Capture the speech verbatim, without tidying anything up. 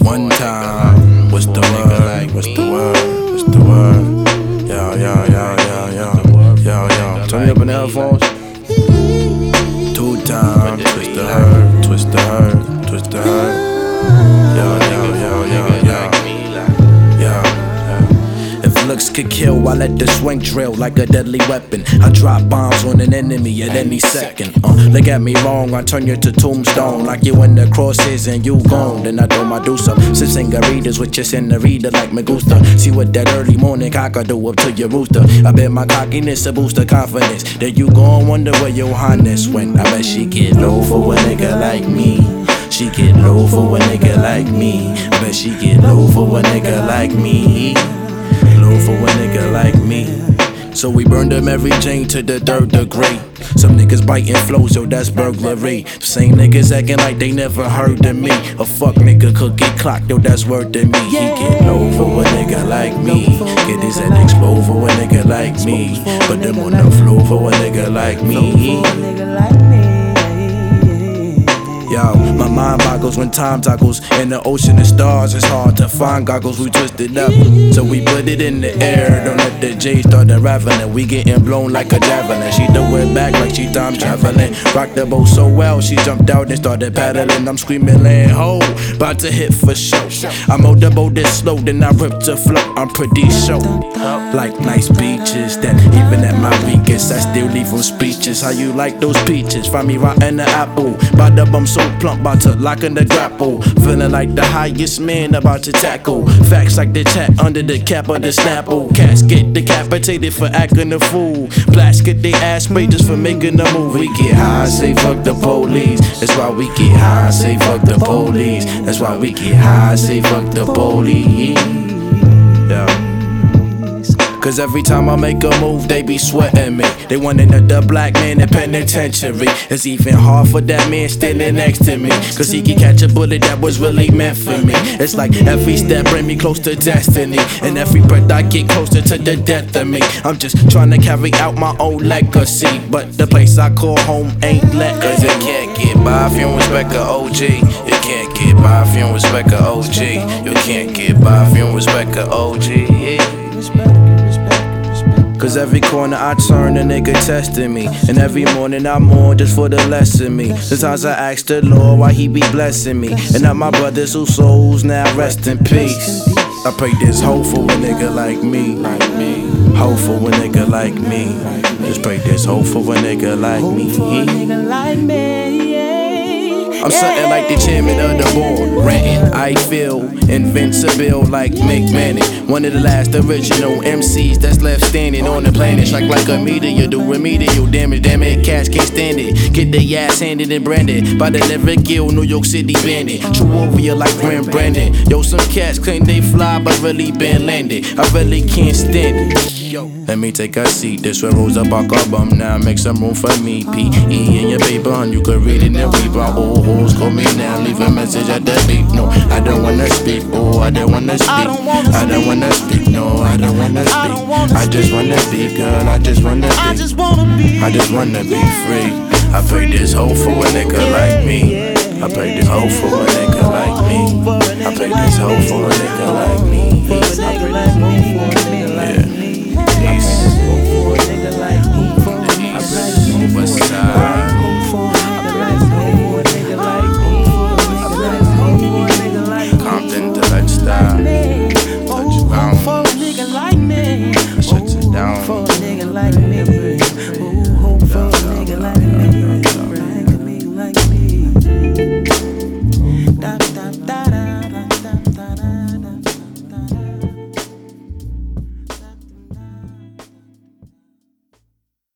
One time, what's the word? What's the word? What's the word? Yo, yo, yo, yo, yo, yo, yo. Turn me up in the headphones. Two times, twist the herd, twist the herd, twist the herd. Yo, yo, yo, yo, yo. Looks could kill, I let the swing drill like a deadly weapon. I drop bombs on an enemy at any second. Uh, look at me wrong, I turn you to tombstone. Like you in the crosshairs and you gone. Then I do my do some Sip singaritas with your senorita like me gusta. See what that early morning cock I do up to your rooster. I bet my cockiness a boost of confidence. Then you gon' wonder where your highness went. I bet she get low for a nigga like me. She get low for a nigga like me. I bet she get low for a nigga like me. Low for a nigga like me. So we burned them every chain to the third degree. Some niggas biting flows, yo, that's burglary. The same niggas acting like they never heard of me. A fuck nigga could get clocked, yo, that's word to me. He get low for a nigga like me. Get his head explode for a nigga like me. Put them on the floor for a nigga like me. Yo, my mind boggles when time toggles. In the ocean of stars, it's hard to find goggles. We twisted up, so we put it in the air. Don't let the J start unraveling. We getting blown like a javelin. She threw it back like she time traveling. Rocked the boat so well, she jumped out and started paddling. I'm screaming, land ho, about to hit for show. I mowed the boat this slow, then I ripped the float. I'm pretty sure, like nice beaches that even at my weakest, I still leave them speeches. How you like those peaches? Find me rotten the apple. By the bum so plump, about to lock in the grapple. Feeling like the highest man about to tackle. Facts like the chat under the cap of the Snapple. Cats get decapitated for acting a fool. Blacks get their ass sprayed just for making a move. We get high, say fuck the police. That's why we get high, say fuck the police. That's why we get high, say fuck the police. Yeah. Cause every time I make a move, they be sweating me. They wanting the black man in penitentiary. It's even hard for that man standing next to me. Cause he can catch a bullet that was really meant for me. It's like every step bring me close to destiny. And every breath I get closer to the death of me. I'm just trying to carry out my own legacy. But the place I call home ain't let. Cause it can't get by if you don't respect a O G. You can't get by if you don't respect a O G. You can't get by if you don't respect a O G. Cause every corner I turn, a nigga testing me. And every morning I mourn just for the lesson me. Sometimes I ask the Lord why he be blessing me. And not my brothers whose souls now rest in peace. I pray this hope for a nigga like me. Hope for a nigga like me. Just pray this hope for a nigga like me. I'm something like the chairman of the board, ranting. I feel invincible like Mick Manning. One of the last original M Cs that's left standing on the planet. Strike like a meteor, do remedial damage. Damn it, cats can't stand it. Get their ass handed and branded by the Never Gill, New York City bandit. True warrior like Graham Brandon. Yo, some cats claim they fly, but really been landed. I really can't stand it. Yo, let me take a seat. This where Rosa Parks album now. Make some room for me. P E in your paper, and you can read it and read my old hoes. Call me now, leave a message at the beat. No, I don't wanna speak. Oh, I don't wanna speak. I don't wanna speak. No, I don't wanna speak. I just wanna be, girl. I just wanna be. I just wanna be free. I pray this hope for a nigga like me. I pray this hope for a nigga like me. I pray this hope for a nigga like me. I pray this hope for a nigga like me. Peace. Peace. West side.